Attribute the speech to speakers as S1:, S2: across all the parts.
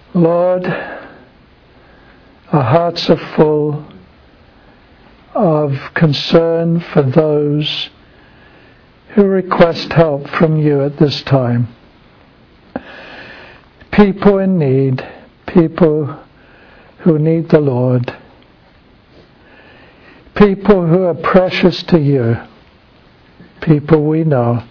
S1: Lord, our hearts are full of concern for those who request help from you at this time. People in need, people who need the Lord, people who are precious to you, people we know,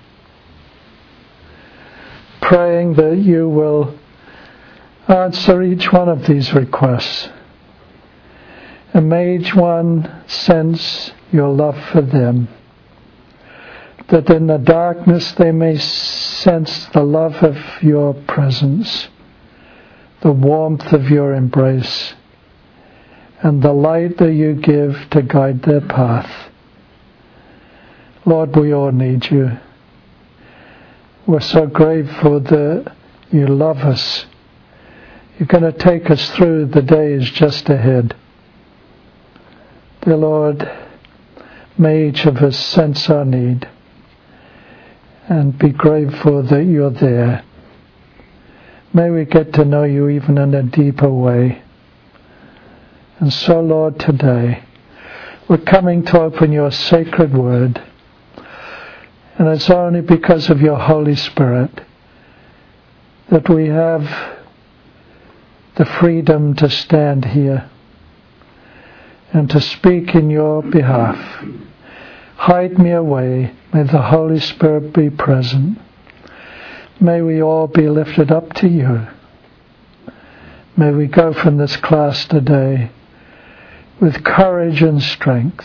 S1: praying that you will answer each one of these requests. And may each one sense your love for them, that in the darkness they may sense the love of your presence, the warmth of your embrace, and the light that you give to guide their path. Lord, we all need you. We're so grateful that you love us. You're going to take us through the days just ahead. Dear Lord, may each of us sense our need and be grateful that you're there. May we get to know you even in a deeper way. And so, Lord, today we're coming to open your sacred word. And it's only because of your Holy Spirit that we have the freedom to stand here and to speak in your behalf. Hide me away. May the Holy Spirit be present. May we all be lifted up to you. May we go from this class today with courage and strength.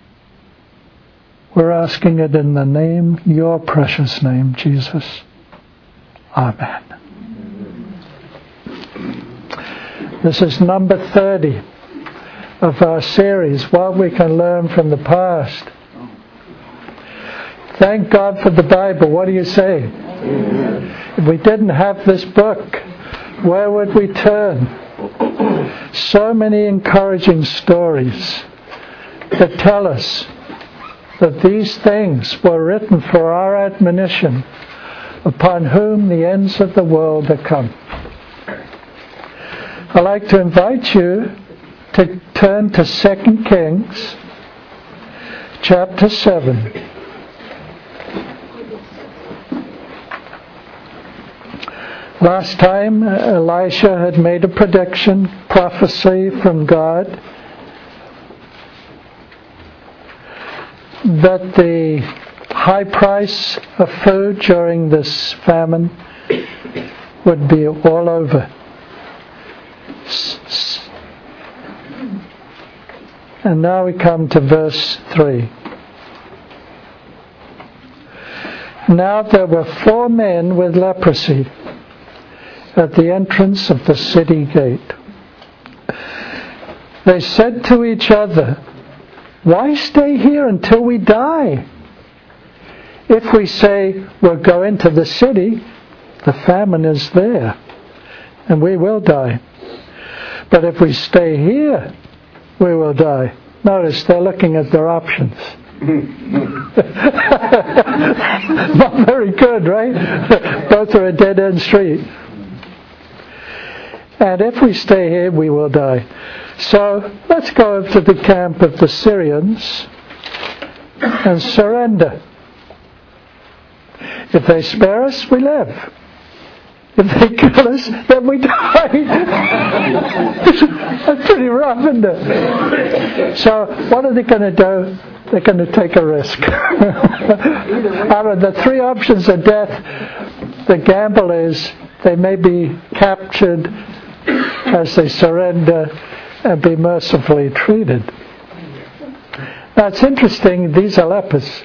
S1: We're asking it in the name, your precious name, Jesus. Amen. This is number 30 of our series, What We Can Learn from the Past. Thank God for the Bible. What do you say? If we didn't have this book, where would we turn? So many encouraging stories that tell us that these things were written for our admonition, upon whom the ends of the world are come. I'd like to invite you to turn to 2 Kings chapter 7. Last time, Elisha had made a prediction, prophecy from God, that the high price of food during this famine would be all over. And now we come to verse 3. Now there were 4 men with leprosy at the entrance of the city gate. They said to each other, "Why stay here until we die? If we say we'll go into the city, the famine is there, and we will die. But if we stay here, we will die." Notice they're looking at their options. Not very good, right? Both are a dead-end street. And if we stay here, we will die. So let's go over to the camp of the Syrians and surrender. If they spare us, we live. If they kill us, then we die. That's pretty rough, isn't it? So what are they going to do? They're going to take a risk. Out of the 3 options of death, the gamble is they may be captured as they surrender and be mercifully treated. Now it's interesting, these are lepers.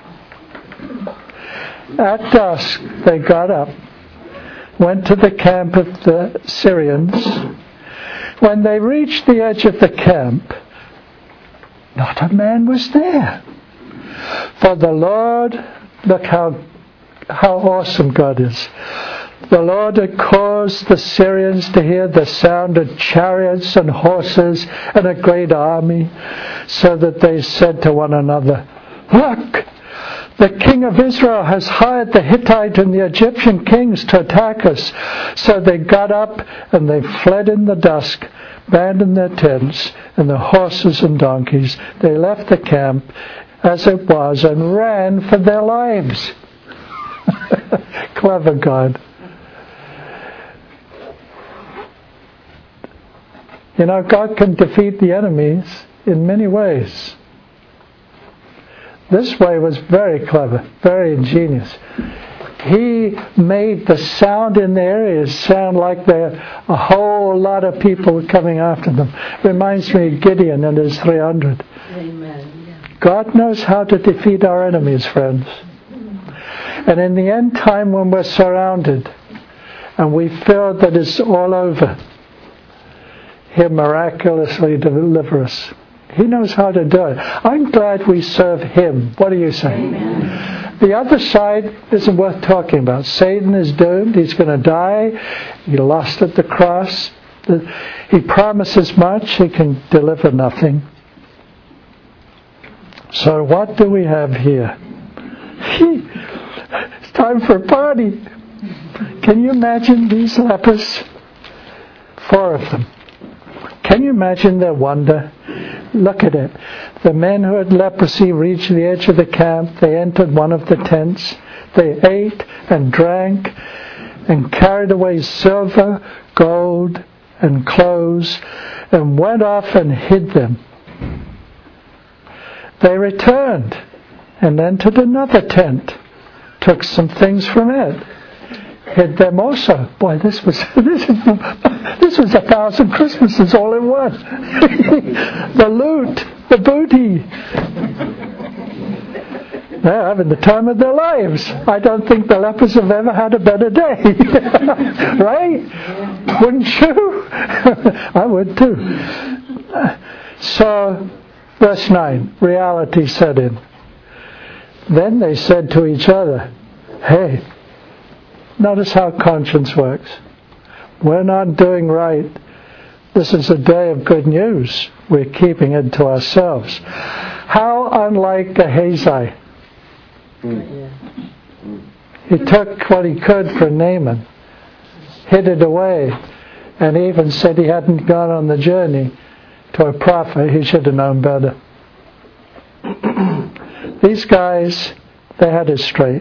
S1: At dusk, they got up, went to the camp of the Syrians. When they reached the edge of the camp, not a man was there. For the Lord, look how awesome God is. The Lord had caused the Syrians to hear the sound of chariots and horses and a great army, so that they said to one another, "Look, The king of Israel has hired the Hittite and the Egyptian kings to attack us. So they got up and they fled in the dusk, abandoned their tents and their horses and donkeys. They left the camp as it was and ran for their lives. Clever God. You know, God can defeat the enemies in many ways. This way was very clever, very ingenious. He made the sound in their ears sound like a whole lot of people were coming after them. Reminds me of Gideon and his 300.
S2: Amen. Yeah.
S1: God knows how to defeat our enemies, friends. And in the end time when we're surrounded and we feel that it's all over, He'll miraculously deliver us. He knows how to do it. I'm glad we serve Him. What do you say?
S2: Amen.
S1: The other side isn't worth talking about. Satan is doomed. He's going to die. He lost at the cross. He promises much. He can deliver nothing. So what do we have here? It's time for a party. Can you imagine these lepers? 4 of them. Can you imagine their wonder? Look at it. The men who had leprosy reached the edge of the camp. They entered one of the tents. They ate and drank and carried away silver, gold, and clothes and went off and hid them. They returned and entered another tent, took some things from it, hid them also. Boy, this was 1,000 Christmases all in one. The loot, the booty. They're having the time of their lives. I don't think the lepers have ever had a better day. Right? Wouldn't you? I would too. So, verse 9, reality set in. Then they said to each other, hey, notice how conscience works. We're not doing right. This is a day of good news. We're keeping it to ourselves. How unlike Gehazi. He took what he could for Naaman, hid it away, and even said he hadn't gone on the journey to a prophet. He should have known better. These guys, they had it straight.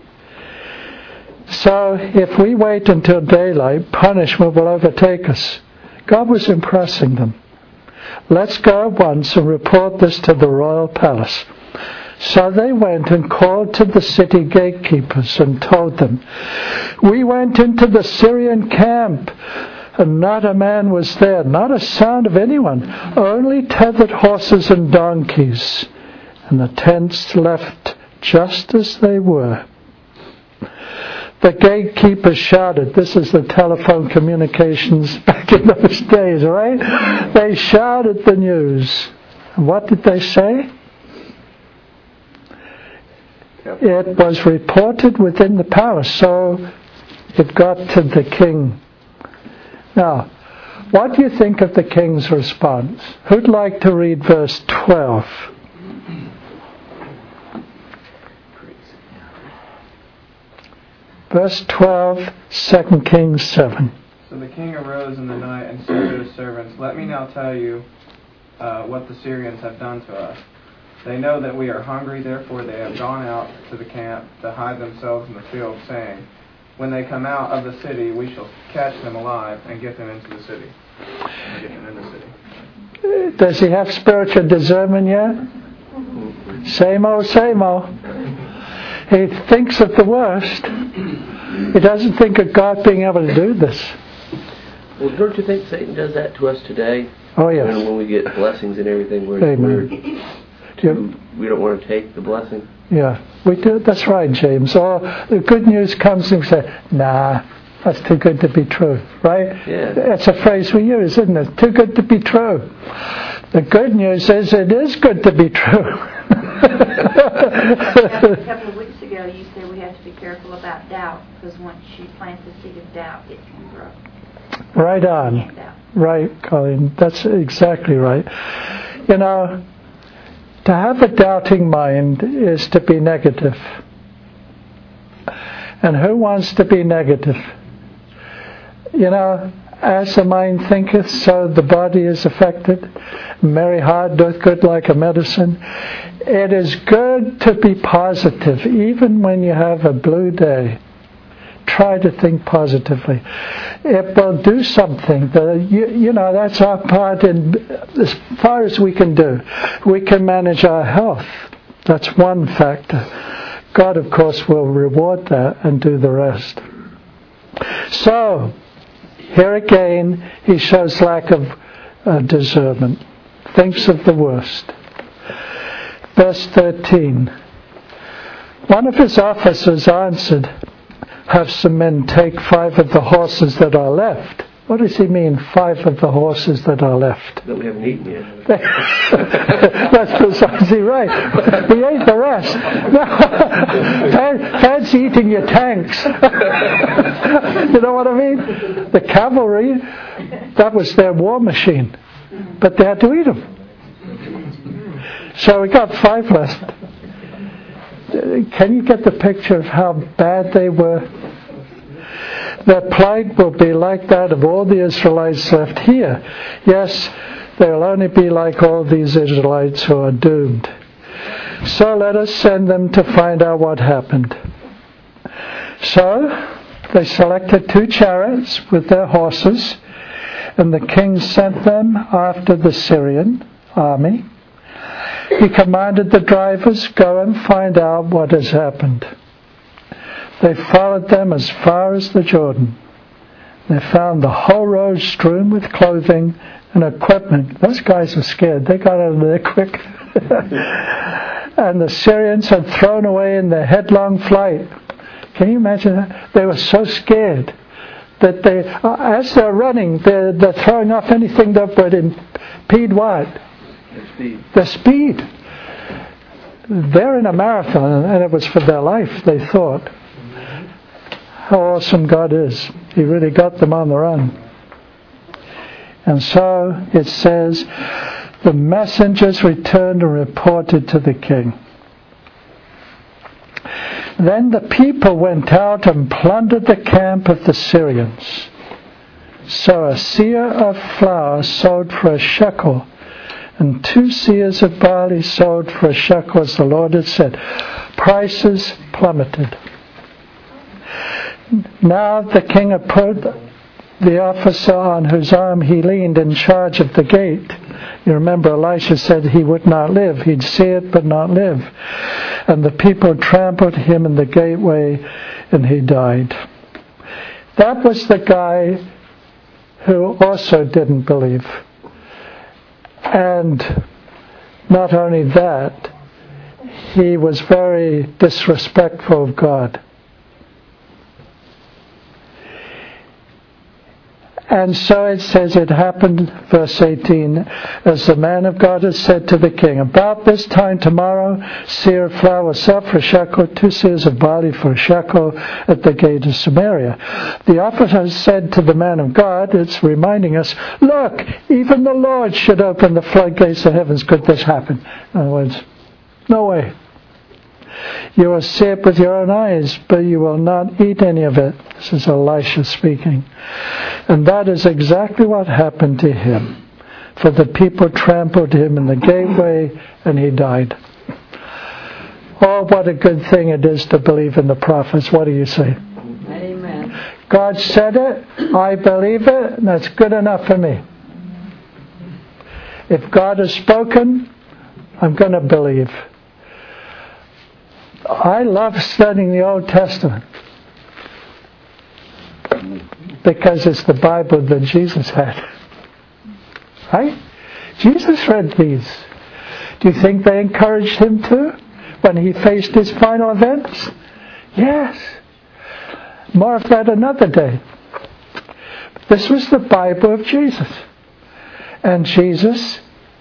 S1: So if we wait until daylight, punishment will overtake us. God was impressing them. Let's go at once and report this to the royal palace. So they went and called to the city gatekeepers and told them, we went into the Syrian camp, and not a man was there, not a sound of anyone, only tethered horses and donkeys, and the tents left just as they were. The gatekeepers shouted. This is the telephone communications back in those days, right? They shouted the news. And what did they say? It was reported within the palace, so it got to the king. Now, what do you think of the king's response? Who'd like to read verse 12? Verse 12, 2 Kings 7.
S3: So the king arose in the night and said to his servants, let me now tell you what the Syrians have done to us. They know that we are hungry, therefore they have gone out to the camp to hide themselves in the field, saying, when they come out of the city, we shall catch them alive and get them into the city.
S1: Does he have spiritual discernment yet? Same old, same old. He thinks of the worst. He doesn't think of God being able to do this.
S2: Well, don't you think Satan does that to us today?
S1: Oh, yes.
S2: You know, when we get blessings and everything, we don't want to take the blessing.
S1: Yeah, we do. That's right, James. Or the good news comes and we say, nah, that's too good to be true, right?
S2: Yeah.
S1: That's a phrase we use, isn't it? Too good to be true. The good news is it is good to be true.
S4: A couple of weeks ago, you said we have to be careful about doubt, because once you plant the seed of doubt, it can grow.
S1: Right on. Right, Colleen. That's exactly right. You know, To have a doubting mind is to be negative. And who wants to be negative? You know, as the mind thinketh, so the body is affected. Merry heart doth good like a medicine. It is good to be positive, even when you have a blue day. Try to think positively. It will do something. You know, that's our part in as far as we can do. We can manage our health. That's one factor. God, of course, will reward that and do the rest. So, here again, he shows lack of discernment. Thinks of the worst. Verse 13. One of his officers answered, have some men take 5 of the horses that are left. What does he mean, 5 of the horses that are left?
S2: That we haven't eaten yet.
S1: That's precisely right. We ate the rest. Fancy eating your tanks. You know what I mean? The cavalry, that was their war machine. But they had to eat them. So we got 5 left. Can you get the picture of how bad they were? Their plight will be like that of all the Israelites left here. Yes, they will only be like all these Israelites who are doomed. So let us send them to find out what happened. So they selected 2 chariots with their horses, and the king sent them after the Syrian army. He commanded the drivers, go and find out what has happened. They followed them as far as the Jordan. They found the whole road strewn with clothing and equipment. Those guys were scared. They got out of there quick. And the Syrians had thrown away in their headlong flight. Can you imagine that? They were so scared that they, as they're running, they're throwing off anything that would impede what? The speed. They're in a marathon, and it was for their life, they thought. How awesome God is. He really got them on the run. And so it says, the messengers returned and reported to the king. Then the people went out and plundered the camp of the Syrians. So a seah of flour sold for a shekel, and 2 seahs of barley sold for a shekel, as the Lord had said. Prices plummeted. Now the king had put the officer on whose arm he leaned in charge of the gate. You remember Elisha said he would not live. He'd see it but not live. And the people trampled him in the gateway, and he died. That was the guy who also didn't believe. And not only that, he was very disrespectful of God. And so it says it happened, verse 18, as the man of God had said to the king, about this time tomorrow, seah of flour was sold for a shekel, 2 seahs of barley for a shekel at the gate of Samaria. The officer said to the man of God, it's reminding us, look, even the Lord should open the floodgates of heavens. Could this happen? In other words, no way. You will see it with your own eyes, but you will not eat any of it. This is Elisha speaking. And that is exactly what happened to him. For the people trampled him in the gateway, and he died. Oh, what a good thing it is to believe in the prophets. What do you say?
S5: Amen.
S1: God said it, I believe it, and that's good enough for me. If God has spoken, I'm going to believe. I love studying the Old Testament because it's the Bible that Jesus had. Right? Jesus read these. Do you think they encouraged him too when he faced his final events? Yes. More of that another day. This was the Bible of Jesus. And Jesus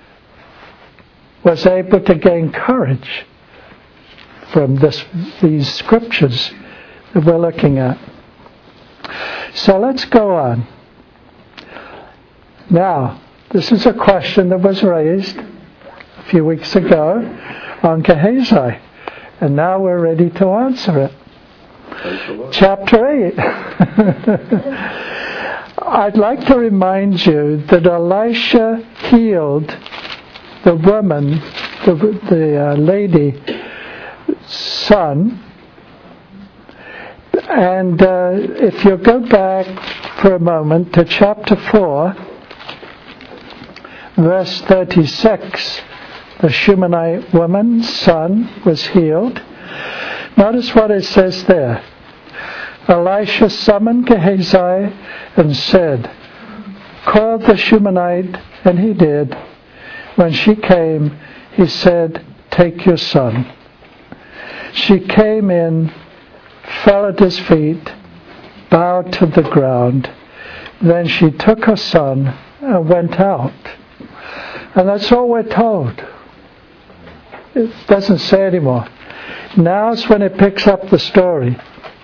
S1: was able to gain courage from these scriptures that we're looking at. So let's go on. Now, this is a question that was raised. a few weeks ago on Gehazi. And now we're ready to answer it. Chapter 8. I'd like to remind you that Elisha healed the woman, the lady, son. And if you go back for a moment to chapter 4, verse 36, the Shunammite woman's son was healed. Notice what it says there. Elisha summoned Gehazi and said, "Call the Shunammite," and he did. When she came, he said, "Take your son." She came in, fell at his feet, bowed to the ground. Then she took her son and went out. And that's all we're told. It doesn't say anymore. Now's when it picks up the story.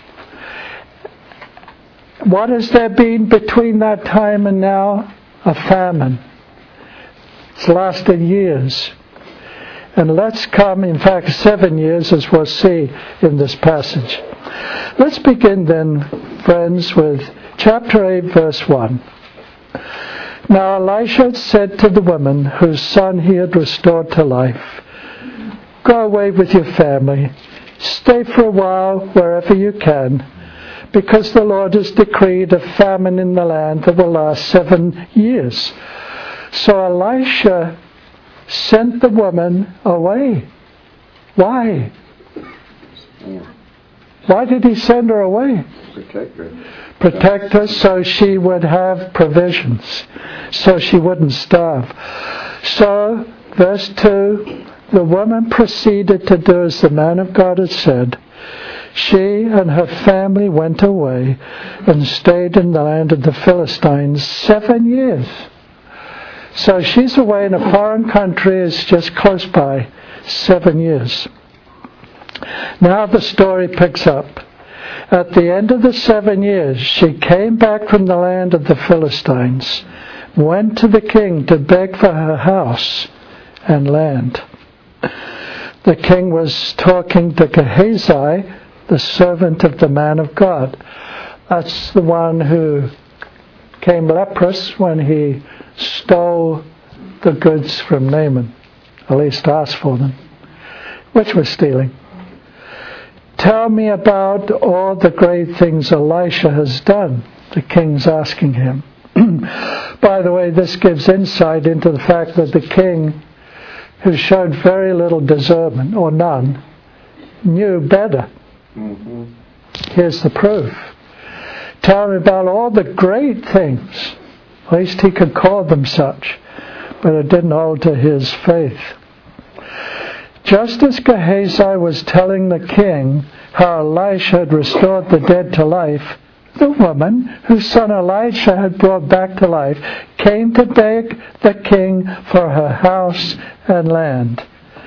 S1: What has there been between that time and now? A famine. It's lasted years. And let's come, in fact, 7 years, as we'll see in this passage. Let's begin then, friends, with chapter 8, verse 1. Now Elisha said to the woman whose son he had restored to life, "Go away with your family. Stay for a while wherever you can, because the Lord has decreed a famine in the land that will last 7 years." So Elisha sent the woman away. Why? Why did he send her away? Protect her so she would have provisions, so she wouldn't starve. So, verse 2, the woman proceeded to do as the man of God had said. She and her family went away and stayed in the land of the Philistines 7 years. So she's away in a foreign country, it's just close by, 7 years. Now the story picks up. At the end of the 7 years, she came back from the land of the Philistines, went to the king to beg for her house and land. The king was talking to Gehazi, the servant of the man of God. That's the one who came leprous when he stole the goods from Naaman, at least asked for them, which was stealing. "Tell me about all the great things Elisha has done," the king's asking him. By the way, this gives insight into the fact that the king, who showed very little discernment, or none, knew better. Mm-hmm. Here's the proof. Tell me about all the great things. At least he could call them such, but it didn't alter his faith. Just as Gehazi was telling the king how Elisha had restored the dead to life, the woman whose son Elisha had brought back to life came to beg the king for her house and land.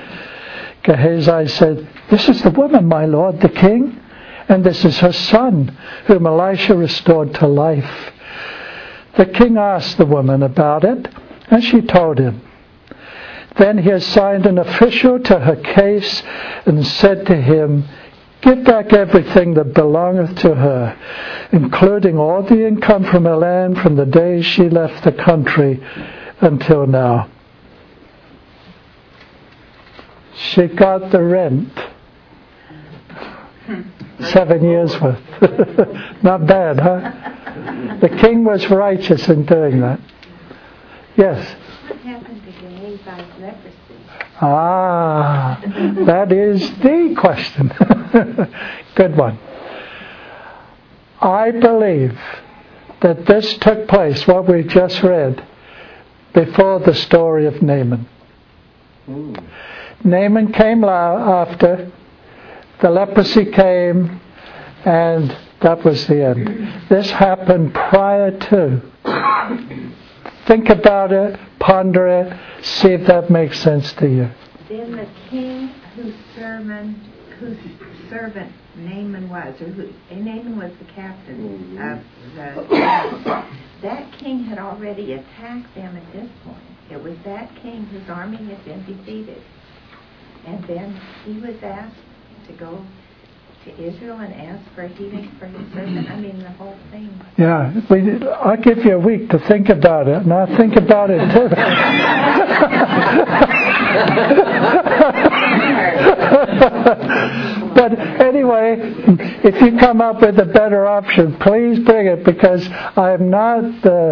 S1: Gehazi said, "This is the woman, my lord, the king, and this is her son, whom Elisha restored to life." The king asked the woman about it, and she told him. Then he assigned an official to her case and said to him, "Give back everything that belongeth to her, including all the income from her land from the day she left the country until now." She got the rent. 7 years worth. Not bad, huh? The king was righteous in doing that. Yes?
S4: What happened to Gehazi's leprosy?
S1: That is the question. Good one. I believe that this took place, what we just read, before the story of Naaman. Naaman came after, the leprosy came, and that was the end. This happened prior to. Think about it, ponder it, see if that makes sense to you.
S5: Then the king whose servant Naaman was, Naaman was the captain of the that king had already attacked them at this point. It was that king whose army had been defeated. And then he was asked to go to Israel and ask for healing for his servant. I mean, the whole thing.
S1: Yeah, I'll give you a week to think about it, and I'll think about it too. But anyway, if you come up with a better option, please bring it, because I'm not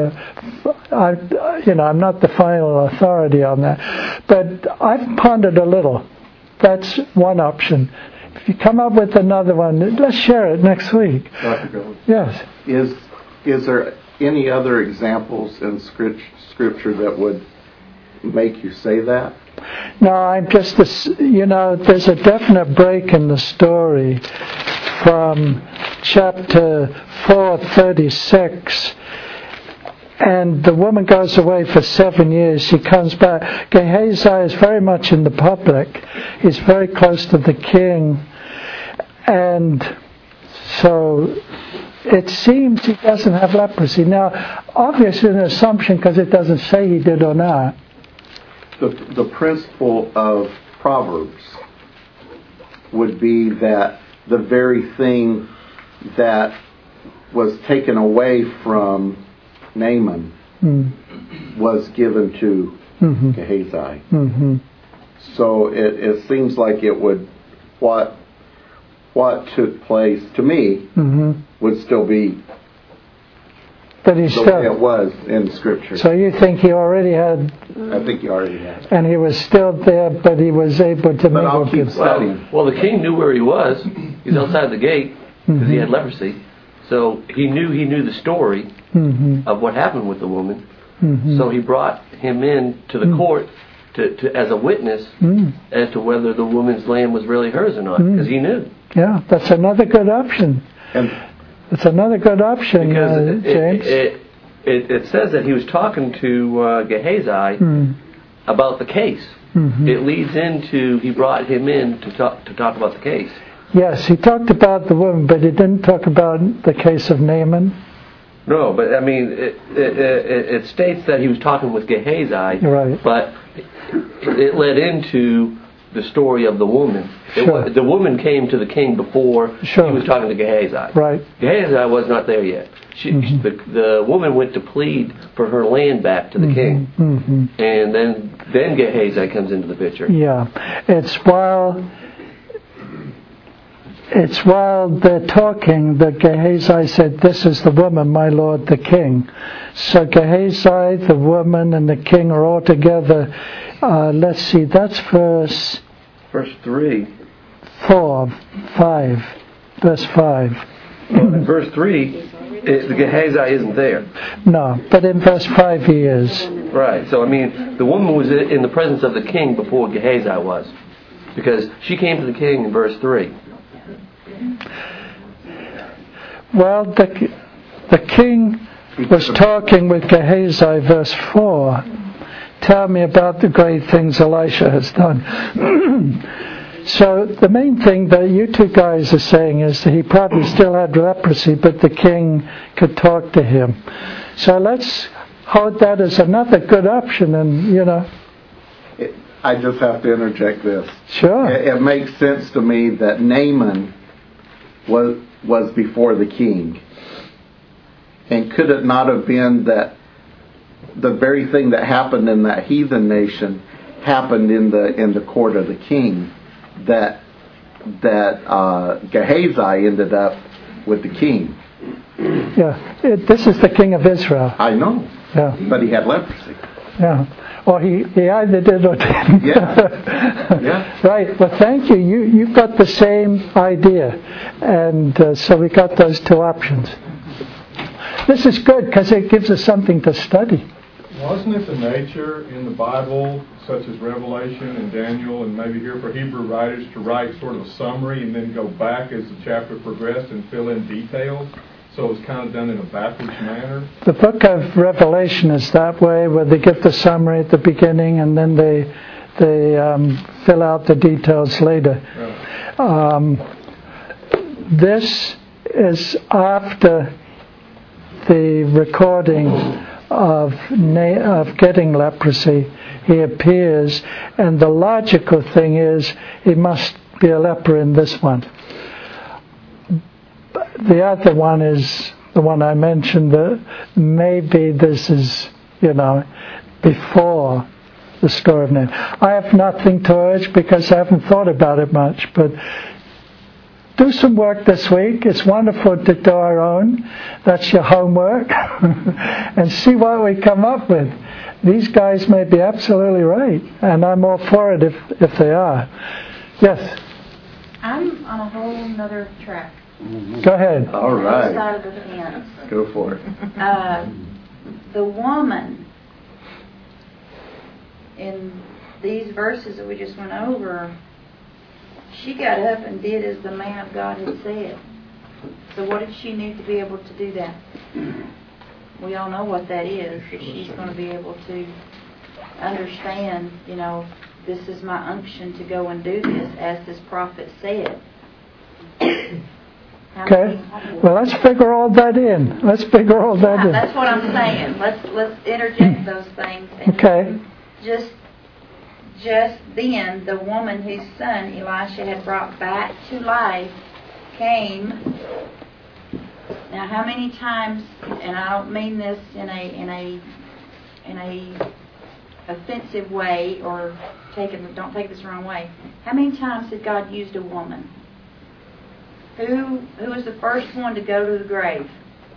S1: I'm not the final authority on that. But I've pondered a little. That's one option. If you come up with another one, let's share it next week.
S6: Dr. Bill,
S1: Yes.
S6: is there any other examples in Scripture that would make you say that?
S1: No, I'm just, there's a definite break in the story from chapter 4:36. And the woman goes away for 7 years. She comes back. Gehazi is very much in the public. He's very close to the king. And so it seems he doesn't have leprosy. Now, obviously an assumption, because it doesn't say he did or not.
S6: The principle of Proverbs would be that the very thing that was taken away from Naaman was given to Gehazi.
S1: Mm-hmm.
S6: So it seems like it would, what took place to me would still be
S1: But he
S6: the
S1: still,
S6: way it was in Scripture.
S1: so you think he already had,
S6: I think you already had.
S1: and he was still there, but he was able to
S6: But I'll
S1: mingle
S6: keep
S1: with.
S6: studying.
S2: Well, the king knew where he was. He's outside the gate because he had leprosy. So he knew the story of what happened with the woman. So he brought him in to the court to as a witness as to whether the woman's lamb was really hers or not, because he knew.
S1: Yeah, that's another good option.
S6: And
S1: It's another good option,
S2: Because
S1: James.
S2: it says that he was talking to Gehazi about the case. It leads into he brought him in to talk about the case.
S1: Yes, he talked about the woman, but he didn't talk about the case of Naaman.
S2: No, but I mean, it states that he was talking with Gehazi,
S1: Right.
S2: but it led into the story of the woman.
S1: Sure.
S2: The woman came to the king before
S1: Sure.
S2: he was talking to Gehazi.
S1: Right.
S2: Gehazi was not there yet. The woman went to plead for her land back to the king, and then Gehazi comes into the picture.
S1: Yeah, it's while they're talking that Gehazi said, "This is the woman, my lord the king." So Gehazi, the woman, and the king are all together. Let's see, that's verse
S2: 3.
S1: 5. Verse 5.
S2: In verse 3, the Gehazi isn't there.
S1: No, but in verse 5 he is.
S2: Right. So I mean, the woman was in the presence of the king before Gehazi was, because she came to the king in verse 3.
S1: Well, the king was talking with Gehazi, verse 4. Tell me about the great things Elisha has done. So the main thing that you two guys are saying is that he probably still had leprosy, but the king could talk to him. So let's hold that as another good option, and
S6: I just have to interject this.
S1: Sure.
S6: It makes sense to me that Naaman was before the king. And could it not have been that the very thing that happened in that heathen nation happened in the court of the king, that Gehazi ended up with the king?
S1: Yeah, this is the king of Israel.
S6: I know.
S1: Yeah.
S6: But he had leprosy.
S1: Yeah. Or he either did or didn't.
S6: Yeah.
S1: Right. Well, thank you. You've got the same idea. And so we got those two options. This is good because it gives us something to study.
S7: Wasn't it the nature in the Bible, such as Revelation and Daniel, and maybe here for Hebrew writers, to write sort of a summary and then go back as the chapter progressed and fill in details? So it was kind of done in a backwards manner?
S1: The book of Revelation is that way, where they give the summary at the beginning and then they fill out the details later.
S7: Right.
S1: This is after the recording of getting leprosy, he appears, and the logical thing is he must be a leper in this one. The other one is the one I mentioned, that maybe this is, before the story of Naaman. I have nothing to urge because I haven't thought about it much, but do some work this week. It's wonderful to do our own. That's your homework. And see what we come up with. These guys may be absolutely right, and I'm all for it if they are. Yes?
S4: I'm on a whole nother track.
S1: Go ahead.
S6: All right.
S4: Side of the fence.
S6: Go for it.
S4: The woman in these verses that we just went over, she got up and did as the man of God had said. So what did she need to be able to do that? We all know what that is. That she's going to be able to understand, this is my unction to go and do this as this prophet said.
S1: Okay. Well, let's figure all that in. That's
S4: what I'm saying. Let's interject those things. And
S1: okay.
S4: Just then, the woman whose son Elisha had brought back to life came. Now, how many times? And I don't mean this in a offensive way, or don't take this the wrong way. How many times had God used a woman? Who was the first one to go to the grave?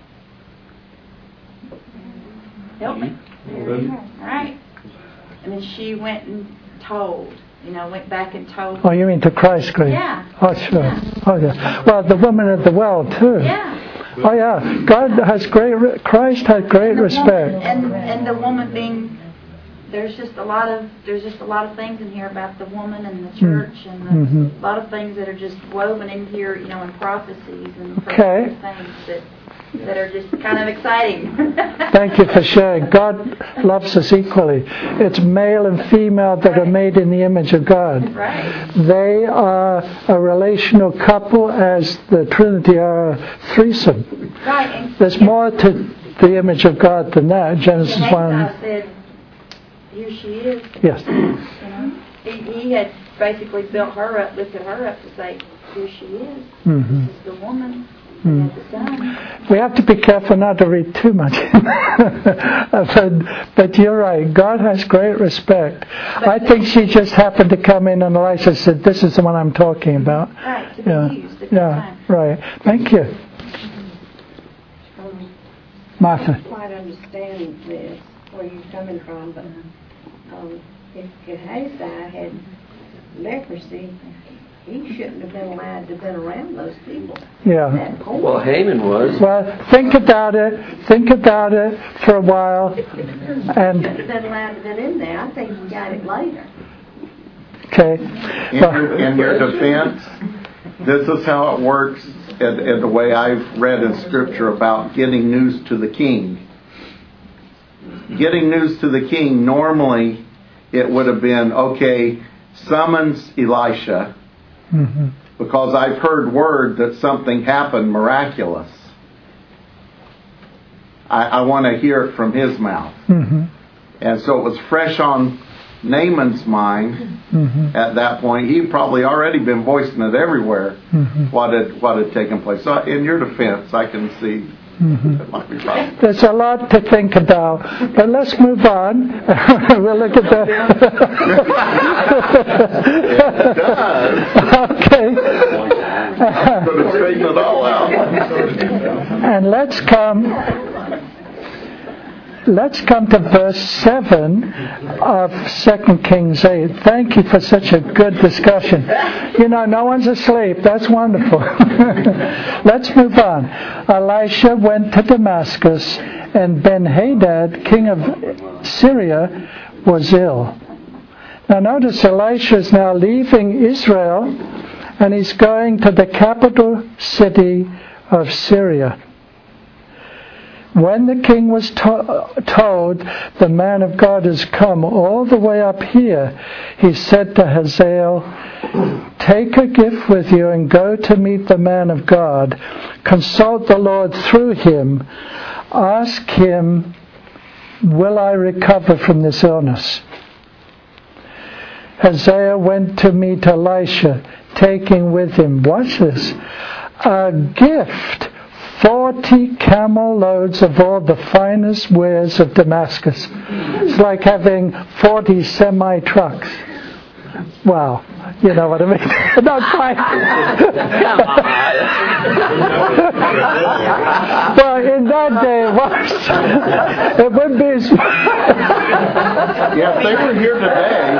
S4: Help me. All right. And then she went and told, went back and told.
S1: Oh, you mean to Christ's grave?
S4: Yeah.
S1: Oh, sure.
S4: Yeah.
S1: Oh, yeah. Well, the woman at the well, too.
S4: Yeah.
S1: Oh, yeah. Christ had great respect.
S4: And the woman being, there's just a lot of things in here about the woman and the church, and a lot of things that are just woven in here, in prophecies and things that are just kind of exciting.
S1: Thank you for sharing. God loves us equally. It's male and female that are made in the image of God.
S4: Right.
S1: They are a relational couple as the Trinity are a threesome.
S4: Right.
S1: There's more to the image of God than that. Genesis 1.
S4: I said, here she is.
S1: Yes.
S4: He had basically built her up, lifted her up to say, here she is.
S1: Mm-hmm.
S4: This is the woman. The son.
S1: We have to be careful not to read too much. but you're right. God has great respect. I think she just happened to come in and Elisha said, this is the one I'm talking about.
S4: Right, to be used at the time.
S1: Right. Thank you. Martha.
S8: I don't quite understand this, where you're coming from, but if Gehazi had leprosy, he shouldn't have been allowed to have been around those people.
S1: Yeah.
S2: Well, Haman was.
S1: Well, think about it for a while. And
S8: Shouldn't have been allowed to have been in there. I think he got it later.
S1: Okay.
S6: In your defense, this is how it works in the way I've read in Scripture about getting news to the king. Getting news to the king, normally it would have been, okay, summons Elisha, because I've heard word that something happened miraculous. I want to hear it from his mouth. And so it was fresh on Naaman's mind at that point. He'd probably already been voicing it everywhere, what had taken place. So in your defense, I can see that might be right.
S1: There's a lot to think about, but let's move on. We'll look at that.
S6: It does.
S1: Okay.
S6: Going to straighten it all out.
S1: And let's come to verse 7 of 2 Kings 8. Thank you for such a good discussion. No one's asleep. That's wonderful. Let's move on. Elisha went to Damascus, and Ben-Hadad, king of Syria, was ill. Now notice Elisha is now leaving Israel, and he's going to the capital city of Syria. When the king was told, the man of God has come all the way up here, he said to Hazael, take a gift with you and go to meet the man of God. Consult the Lord through him. Ask him will I recover from this illness? Hazael went to meet Elisha, taking with him, watch this, a gift, 40 camel loads of all the finest wares of Damascus. It's like having 40 semi-trucks. Wow, you know what I mean? Not quite. Well, in that day it was. It would be.
S6: Yeah, if they were here today.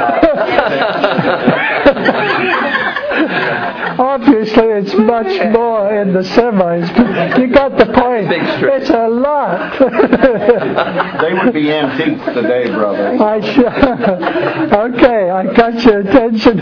S1: Obviously, it's much more in the semis. But you got the point. It's a lot.
S6: They would be antiques today, brother.
S1: Okay, I got your attention.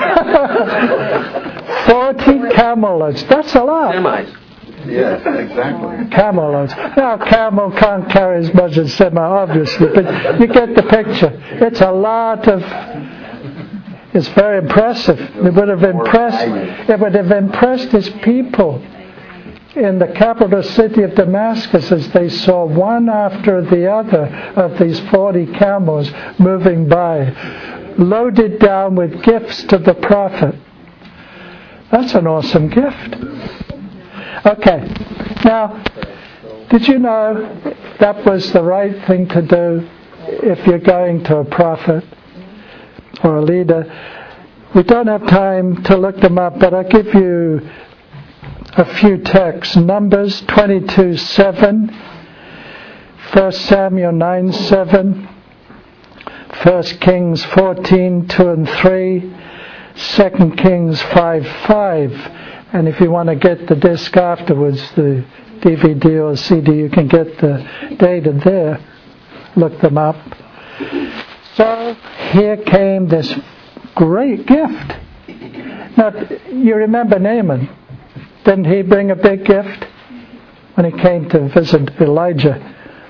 S1: 40 camel loads. That's a lot.
S2: Semis.
S6: Yes, exactly.
S1: Camel loads. Now, camel can't carry as much as semi, obviously, but you get the picture. It's a lot of. It's very impressive. It would have impressed his people in the capital city of Damascus as they saw one after the other of these 40 camels moving by, loaded down with gifts to the prophet. That's an awesome gift. Okay, now, did you know that was the right thing to do if you're going to a prophet or a leader? We don't have time to look them up, but I'll give you a few texts. Numbers 22:7, 1 Samuel 9:7, 1 Kings 14:2 and 3, 2 Kings 5:5. And if you want to get the disc afterwards, the DVD or CD, you can get the data there. Look them up. So here came this great gift. Now, you remember Naaman. Didn't he bring a big gift when he came to visit Elijah?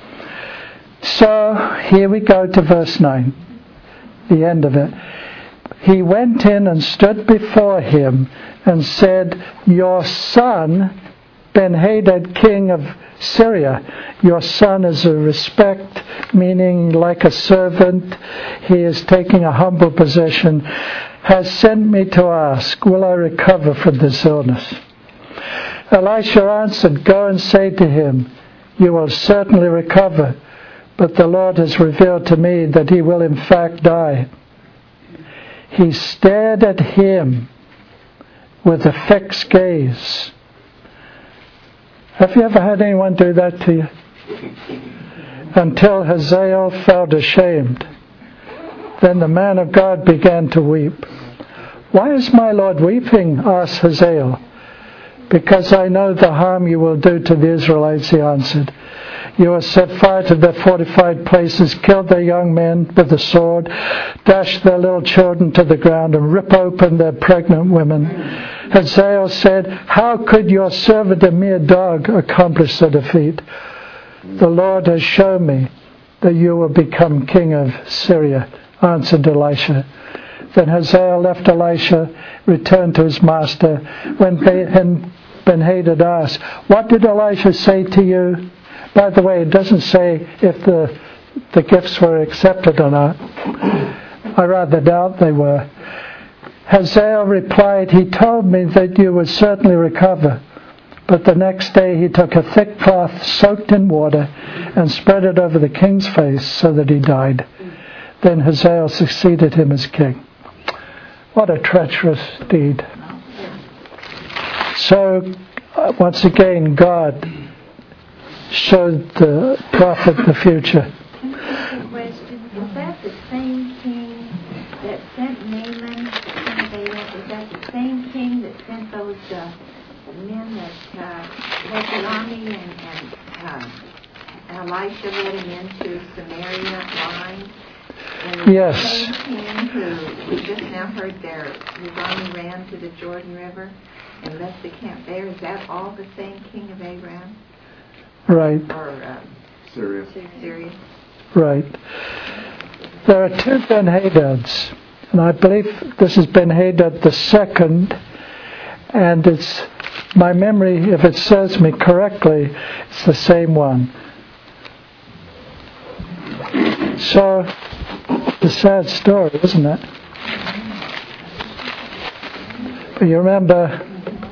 S1: So here we go to verse 9, the end of it. He went in and stood before him and said, your son, Ben-Hadad, king of Syria, your son is a respect, meaning like a servant. He is taking a humble position, has sent me to ask, will I recover from this illness? Elisha answered, go and say to him, you will certainly recover, but the Lord has revealed to me that he will in fact die. He stared at him with a fixed gaze. Have you ever had anyone do that to you? Until Hazael felt ashamed. Then the man of God began to weep. Why is my Lord weeping? Asked Hazael. Because I know the harm you will do to the Israelites, he answered. You will set fire to their fortified places, kill their young men with the sword, dash their little children to the ground, and rip open their pregnant women. Hazael said, how could your servant, a mere dog, accomplish such a feat? The Lord has shown me that you will become king of Syria, answered Elisha. Then Hazael left Elisha, returned to his master. When Ben-Hadad asked, what did Elisha say to you? By the way, it doesn't say if the gifts were accepted or not. I rather doubt they were. Hazael replied, he told me that you would certainly recover. But the next day he took a thick cloth soaked in water and spread it over the king's face so that he died. Then Hazael succeeded him as king. What a treacherous deed. So, once again, God showed the prophet the future.
S5: Question, is that the same king that sent Naaman to Balaam? Is that the same king that sent those men that led the army and Elisha led him into Samaria blind? And
S1: Yes.
S5: The same king who we just now heard his army ran to the Jordan River and left the camp there. Is that all the same king of Aram?
S1: Right.
S5: Or
S6: Syria.
S5: Syria?
S1: Right. There are two Ben-Hadads, and I believe this is Ben-Hadad the second, and it's, my memory, if it serves me correctly, it's the same one. So, it's a sad story, isn't it? But you remember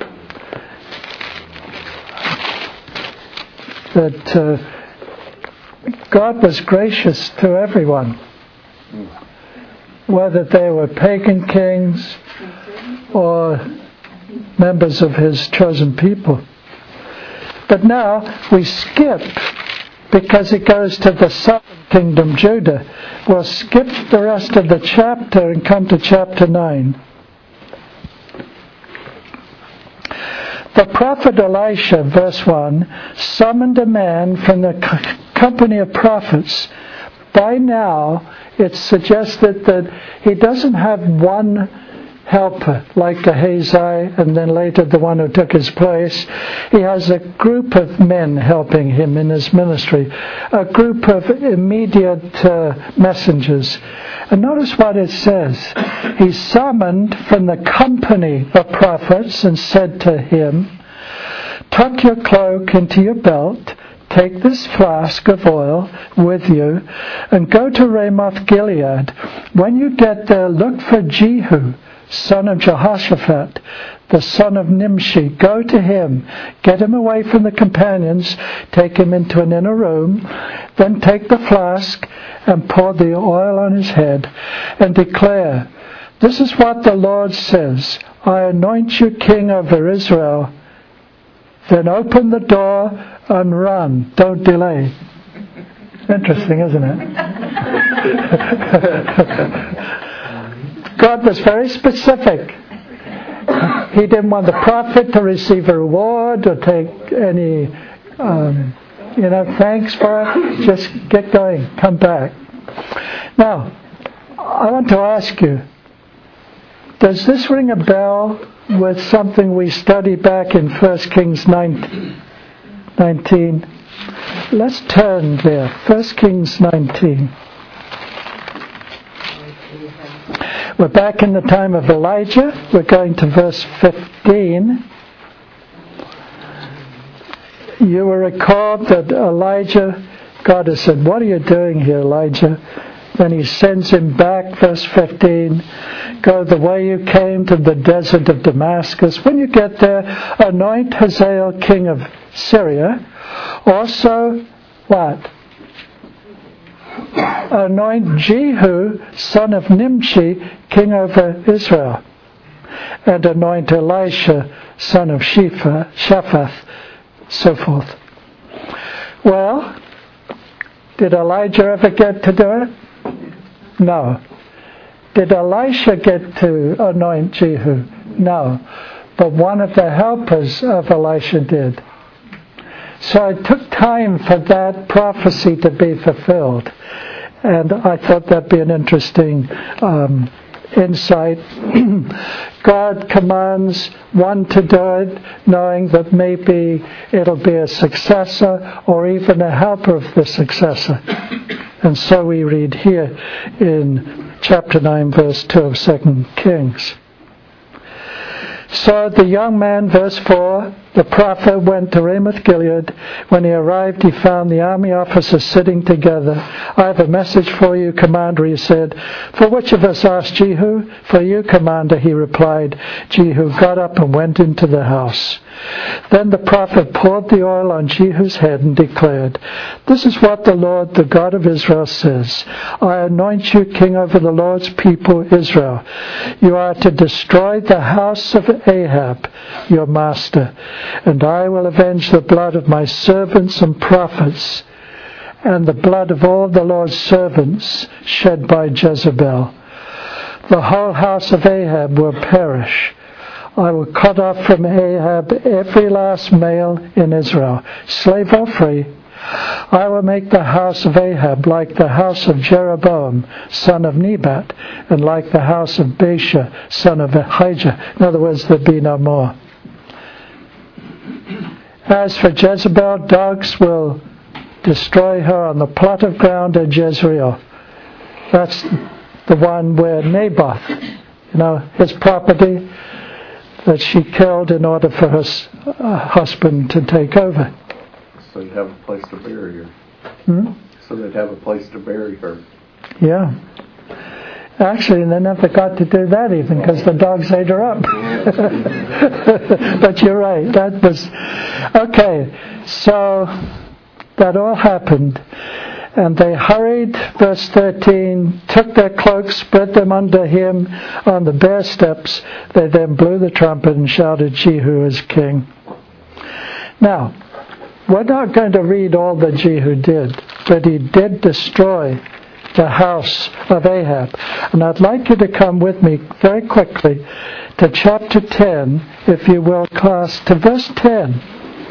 S1: that God was gracious to everyone, whether they were pagan kings or members of His chosen people. But now we skip, because it goes to the southern kingdom, Judah. We'll skip the rest of the chapter and come to chapter 9. The prophet Elisha, verse 1, summoned a man from the company of prophets. By now, it's suggested that he doesn't have one helper like Gehazi and then later the one who took his place. He has a group of men helping him in his ministry, a group of immediate messengers. And notice what it says. He summoned from the company of prophets and said to him, tuck your cloak into your belt, take this flask of oil with you, and go to Ramoth Gilead. When you get there, look for Jehu, son of Jehoshaphat, the son of Nimshi. Go to him, get him away from the companions, take him into an inner room, then take the flask and pour the oil on his head, and declare, this is what the Lord says, I anoint you king over Israel. Then open the door and run. Don't delay. Interesting, isn't it? God was very specific. He didn't want the prophet to receive a reward or take any, thanks for it. Just get going. Come back. Now, I want to ask you, does this ring a bell with something we studied back in 1 Kings 19? Let's turn there. 1 Kings 19. We're back in the time of Elijah. We're going to verse 15. You will recall that Elijah, God has said, what are you doing here, Elijah? Then he sends him back, verse 15. Go the way you came to the desert of Damascus. When you get there, anoint Hazael king of Syria. Also, what? Anoint Jehu, son of Nimshi, king over Israel. And anoint Elisha, son of Shaphat, so forth. Well, did Elijah ever get to do it? No. Did Elisha get to anoint Jehu? No. But one of the helpers of Elisha did. So it took time for that prophecy to be fulfilled. And I thought that'd be an interesting insight. God commands one to do it, knowing that maybe it'll be a successor or even a helper of the successor. And so we read here in chapter 9, verse 2 of 2 Kings. So the young man, verse 4, the prophet went to Ramoth Gilead. When he arrived, he found the army officers sitting together. I have a message for you, commander, he said. For which of us? Asked Jehu. For you, commander, he replied. Jehu got up and went into the house. Then the prophet poured the oil on Jehu's head and declared, this is what the Lord, the God of Israel, says. I anoint you king over the Lord's people, Israel. You are to destroy the house of Ahab, your master, and I will avenge the blood of my servants and prophets and the blood of all the Lord's servants shed by Jezebel. The whole house of Ahab will perish. I will cut off from Ahab every last male in Israel, slave or free. I will make the house of Ahab like the house of Jeroboam, son of Nebat, and like the house of Baasha, son of Ahijah. In other words, there'll be no more. As for Jezebel, dogs will destroy her on the plot of ground at Jezreel. That's the one where Naboth, his property, that she killed in order for her husband to take over.
S6: So you'd have a place to bury her.
S1: Hmm?
S6: So they'd have a place to bury her.
S1: Yeah. Actually, they never got to do that even because the dogs ate her up. But you're right. That was okay. So that all happened. And they hurried, verse 13, took their cloaks, spread them under him on the bare steps. They then blew the trumpet and shouted, Jehu is king. Now, we're not going to read all that Jehu did, but he did destroy the house of Ahab. And I'd like you to come with me very quickly to chapter 10, if you will, class, to verse 10.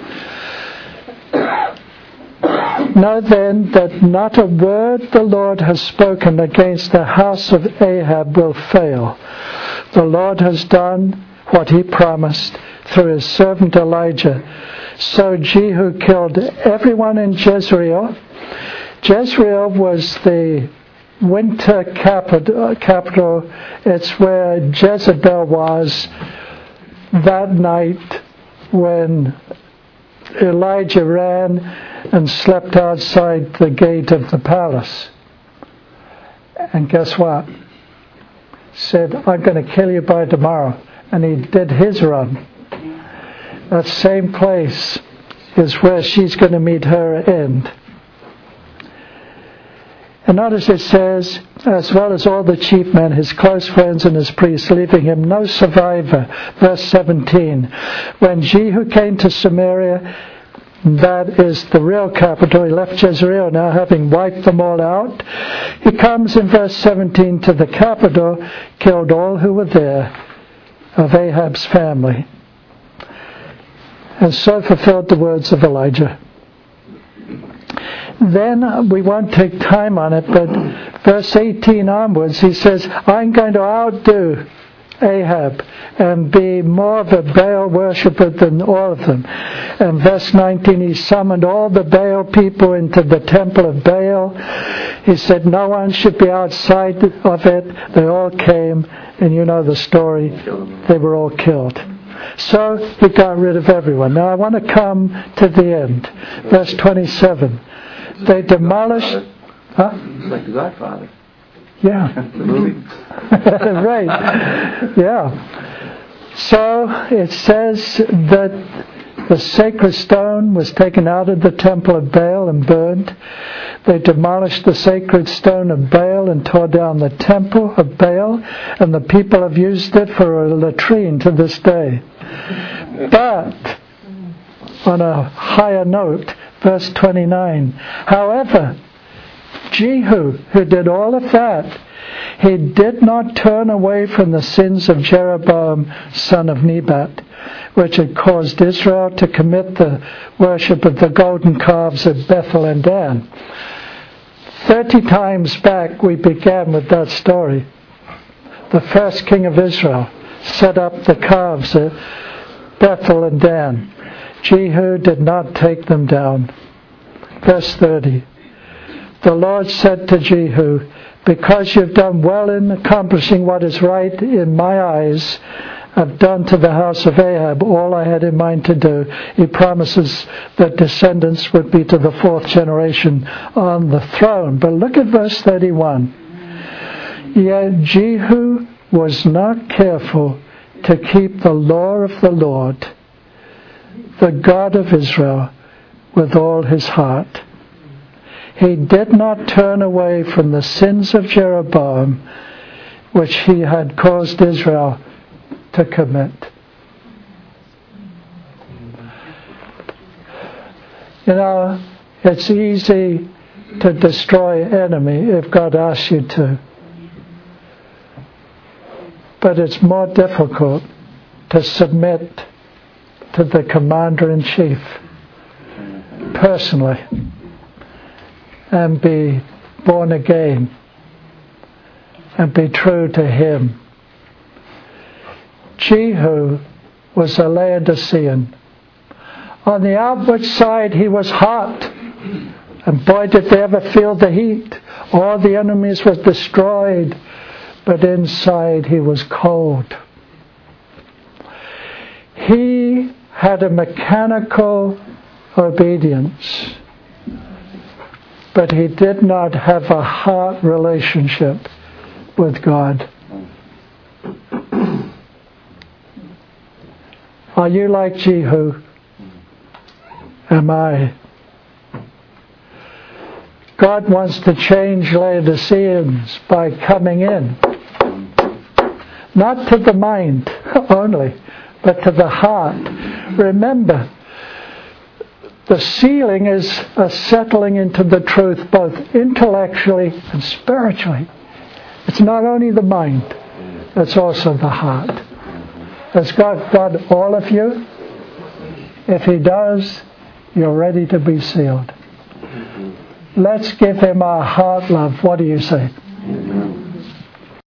S1: Know then that not a word the Lord has spoken against the house of Ahab will fail. The Lord has done what he promised through his servant Elijah. So Jehu killed everyone in Jezreel. Jezreel was the winter capital. It's where Jezebel was that night when Elijah ran and slept outside the gate of the palace. And guess what? Said, I'm going to kill you by tomorrow. And he did his run. That same place is where she's going to meet her end. And notice it says, as well as all the chief men, his close friends and his priests, leaving him no survivor. Verse 17. When Jehu came to Samaria, that is the real capital, he left Jezreel now, having wiped them all out. He comes in verse 17 to the capital, killed all who were there of Ahab's family, and so fulfilled the words of Elijah. Then, we won't take time on it, but verse 18 onwards, he says, I'm going to outdo Ahab and be more of a Baal worshipper than all of them. And verse 19, he summoned all the Baal people into the temple of Baal. He said no one should be outside of it. They all came, and you know the story. They were all killed. So he got rid of everyone. Now I want to come to the end. Verse 27. They demolished... Huh?
S2: It's like The Godfather.
S1: Yeah.
S2: The movie.
S1: Right. Yeah. So it says that the sacred stone was taken out of the temple of Baal and burned. They demolished the sacred stone of Baal and tore down the temple of Baal, and the people have used it for a latrine to this day. But, on a higher note, verse 29, however, Jehu, who did all of that, he did not turn away from the sins of Jeroboam, son of Nebat, which had caused Israel to commit the worship of the golden calves at Bethel and Dan. 30 times back we began with that story. The first king of Israel set up the calves at Bethel and Dan. Jehu did not take them down. Verse 30. The Lord said to Jehu, because you've done well in accomplishing what is right in my eyes, I've done to the house of Ahab all I had in mind to do. He promises that descendants would be to the 4th generation on the throne. But look at verse 31. Yet Jehu was not careful to keep the law of the Lord, the God of Israel, with all his heart. He did not turn away from the sins of Jeroboam, which he had caused Israel to commit. You know, it's easy to destroy an enemy if God asks you to. But it's more difficult to submit to the commander-in-chief personally and be born again and be true to him. Jehu was a Laodicean. On the outward side he was hot, and boy did they ever feel the heat. All the enemies were destroyed, but inside he was cold. He had a mechanical obedience, but he did not have a heart relationship with God. Are you like Jehu? Am I? God wants to change Laodiceans by coming in. Not to the mind only, but to the heart. Remember, the sealing is a settling into the truth both intellectually and spiritually. It's not only the mind, it's also the heart. Has God got all of you? If He does, you're ready to be sealed. Let's give Him our heart love. What do you say?